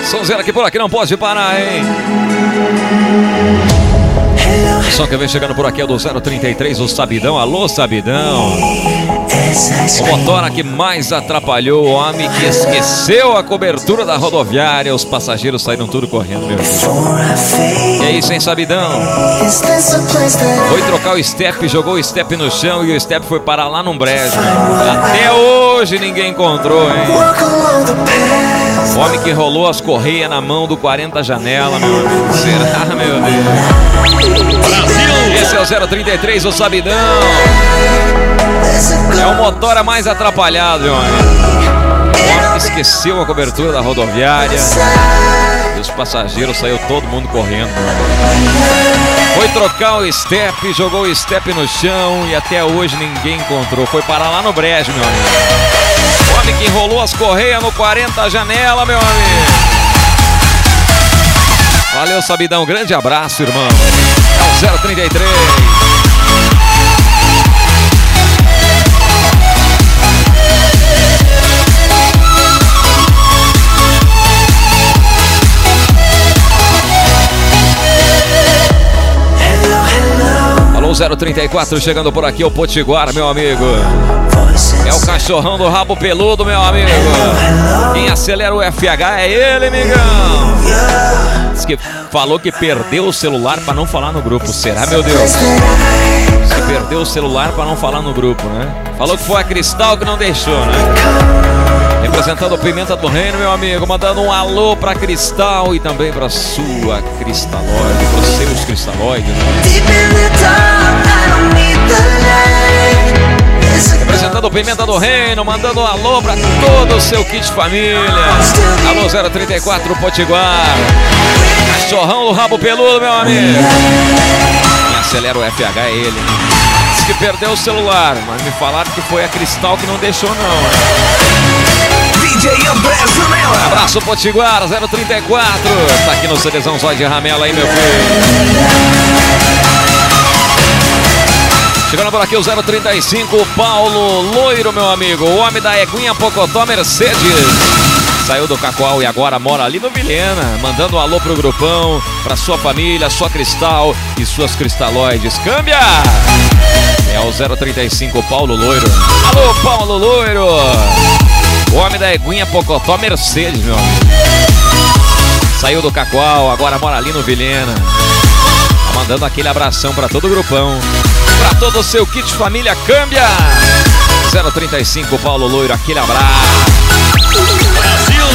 Sonzeira aqui por aqui não pode parar, hein? O som que vem chegando por aqui é do 033, o Sabidão. Alô, Sabidão. O motora que mais atrapalhou, o homem que esqueceu a cobertura da rodoviária. Os passageiros saíram tudo correndo, meu Deus. E é isso, hein, Sabidão? Foi trocar o step, jogou o step no chão e o step foi parar lá num brejo. Até hoje ninguém encontrou, hein? O homem que rolou as correias na mão do 40 janela, meu amigo. Será, meu Deus? Brasil! Esse é o 033, o Sabidão. É o motora mais atrapalhado, meu amigo. O homem que esqueceu a cobertura da rodoviária. E os passageiros saiu todo mundo correndo. Foi trocar o step, jogou o step no chão e até hoje ninguém encontrou. Foi parar lá no brejo, meu amigo. O homem que enrolou as correias no 40 janela, meu amigo. Valeu, Sabidão. Grande abraço, irmão. É o 033. Alô, 034, chegando por aqui o Potiguar, meu amigo. É o cachorrão do rabo peludo, meu amigo. Quem acelera o FH é ele, amigão. Diz que falou que perdeu o celular pra não falar no grupo. Será, meu Deus? Diz que perdeu o celular pra não falar no grupo, né? Falou que foi a Cristal que não deixou, né? Representando o Pimenta do Reino, meu amigo. Mandando um alô pra Cristal e também pra sua cristalóide, pros seus cristalóides, né? Representando o Pimenta do Reino, mandando um alô pra todo o seu kit família. Alô 034 Potiguar. Cachorrão do rabo peludo, meu amigo. Quem acelera o FH é ele. Diz que perdeu o celular, mas me falaram que foi a Cristal que não deixou, não. DJ André Zanella. Abraço Potiguar 034. Tá aqui no CDzão Zóio de Ramela aí, meu filho. Chegando por aqui o 035, o Paulo Loiro, meu amigo. O homem da Eguinha Pocotó Mercedes. Saiu do Cacoal e agora mora ali no Vilhena. Mandando um alô pro grupão, pra sua família, sua Cristal e suas cristalóides. Câmbia! É o 035, Paulo Loiro. Alô, Paulo Loiro! O homem da Eguinha Pocotó Mercedes, meu amigo. Saiu do Cacoal, agora mora ali no Vilhena. Tá mandando aquele abração pra todo o grupão. Pra todo o seu kit família, câmbia! 035, Paulo Loiro, aquele abraço. Brasil!